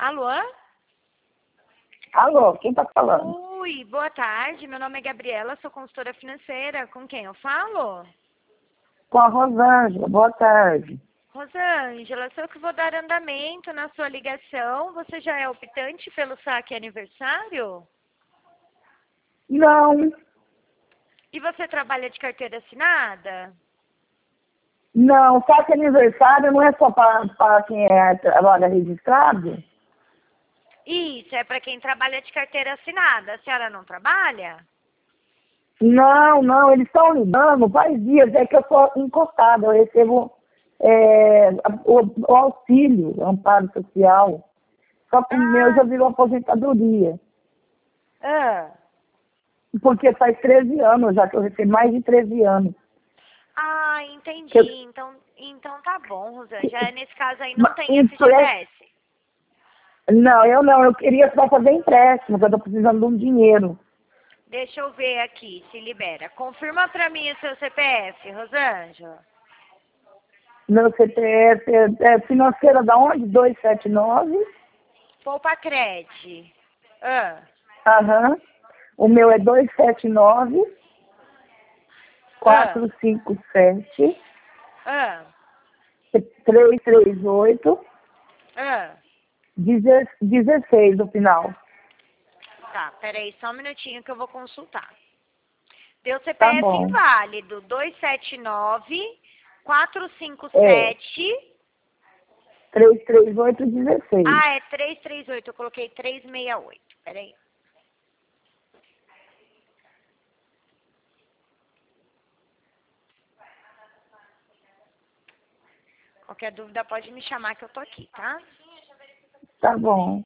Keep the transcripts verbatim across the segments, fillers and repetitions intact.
Alô? Alô, quem tá falando? Oi, boa tarde. Meu nome é Gabriela, sou consultora financeira. Com quem eu falo? Com a Rosângela, boa tarde. Rosângela, sou eu que vou dar andamento na sua ligação. Você já é optante pelo saque aniversário? Não, E você trabalha de carteira assinada? não, só que aniversário não é só para quem é trabalha registrado? Isso, é para quem trabalha de carteira assinada. A senhora não trabalha? Não, não, eles estão ligando faz dias, é que eu sou encostada, eu recebo é, o, o auxílio, o amparo social. Só que o meu já Ah, virou aposentadoria. ah. Porque faz treze anos já que eu recebo, mais de treze anos. Ah, Que eu, entendi. Então, então tá bom, Rosângela. Nesse caso aí não ma- tem empre- F G T S. não, eu não, eu queria só fazer empréstimo, porque eu estou precisando de um dinheiro. Deixa eu ver aqui se libera. Confirma pra mim o seu C P F, Rosângela. Meu C P F é, é financeira da onde? dois sete nove. Poupa Cred. Ah, Aham. O meu é dois sete nove, ah, quatro cinco sete, ah, três três oito, ah. dezesseis no final. Tá, peraí só um minutinho que eu vou consultar. Deu Tá C P F bom. inválido. dois sete nove, quatro cinco É, sete. três três oito, dezesseis. Ah, é trezentos e trinta e oito. Eu coloquei trezentos e sessenta e oito. Peraí. Qualquer dúvida pode me chamar que eu tô aqui, tá? Tá bom.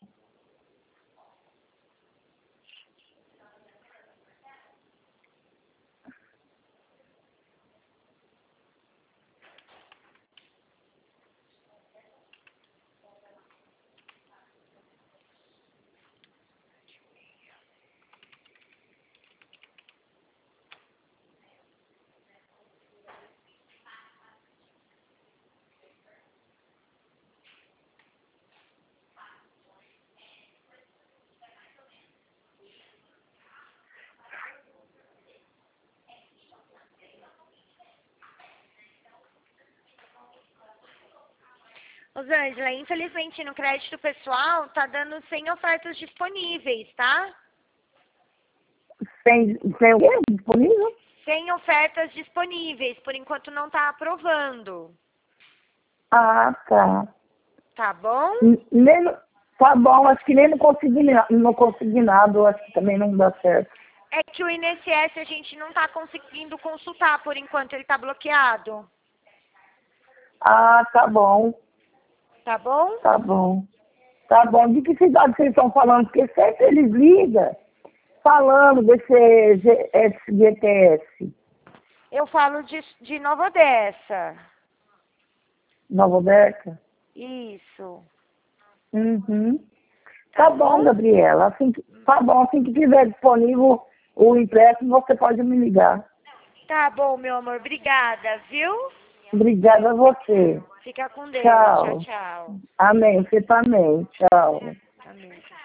Rosângela, infelizmente no crédito pessoal tá dando cem ofertas disponíveis, tá? Sem, sem o quê? Disponível? cem ofertas disponíveis, por enquanto não tá aprovando. Ah, tá. Tá bom? N- Nem no, tá bom, acho que nem no consignado, no consignado, acho que também não dá certo. É que o I N S S a gente não tá conseguindo consultar por enquanto, ele tá bloqueado. Ah, tá bom, Tá bom? tá bom. Tá bom, de que cidade vocês estão falando? Porque sempre eles ligam falando desse G- esse G T S. Eu falo de, de Nova Odessa. Nova Odessa? Isso. Uhum. Tá Tá bom, bom? Gabriela. Assim que, tá bom, assim que tiver disponível o empréstimo, você pode me ligar. Tá bom, meu amor. Obrigada, viu? Obrigada a você. Fica com Deus. Tchau, Tchau. tchau. Amém. Você também. Tchau. Amém.